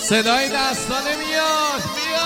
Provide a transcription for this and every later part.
صدای دستانه میاد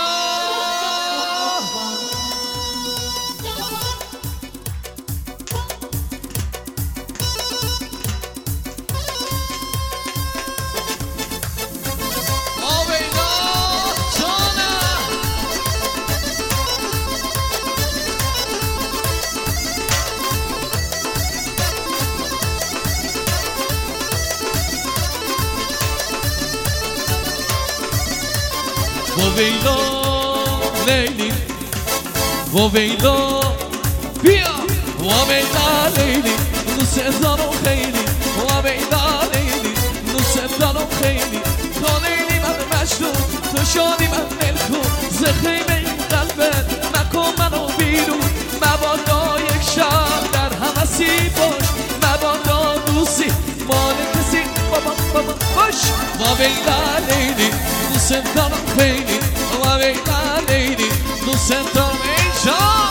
ویلا لیلی ویلا بیا ویلا لیلی دوست دارم خیلی ویلا لیلی دوست دارم خیلی تو لیلی من مجنون تو شادی من ملکون ز خیمه این قلبت نکن منو بیرون مبادا یک شب در همسی باش مبادا دوستی مال کسی بابا باش ویلا لیلی دوست دارم خیلی ویلا لیلی دوست دارم اینجا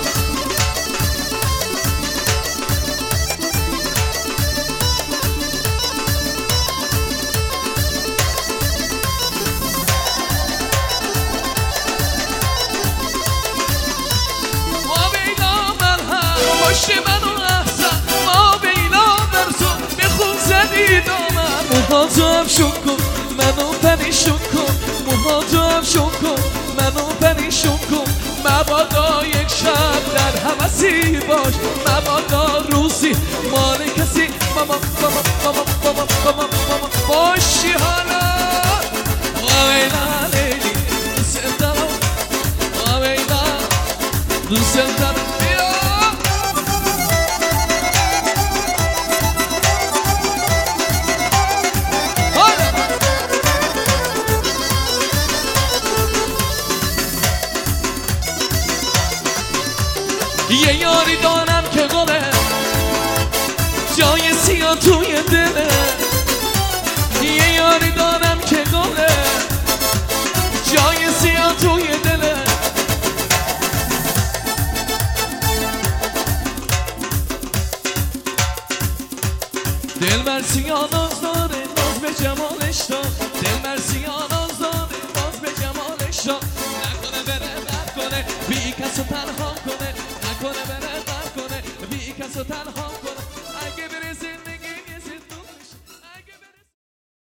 ویلا مرهم باش منو احسن ویلا مرزو بخون زدی دامن موهاتو افشون کن منو پریشون کن موهاتو افشون کن منو پریشون کن مبادا یک شب در همسی باش مبادا روزی مال کسی ماما باشی حالا ویلا لیلی دوست دارم ویلا دوست دارم یه یاری دارم که گله جای سیاه توی دله یه یاری دارم که گله جای سیاه توی دله دل بر سیاه ناز داره باز به جمالش دا دل بر سیاه ناز داره باز به جمالش دا نکنه بره بد کنه بی کس و تنها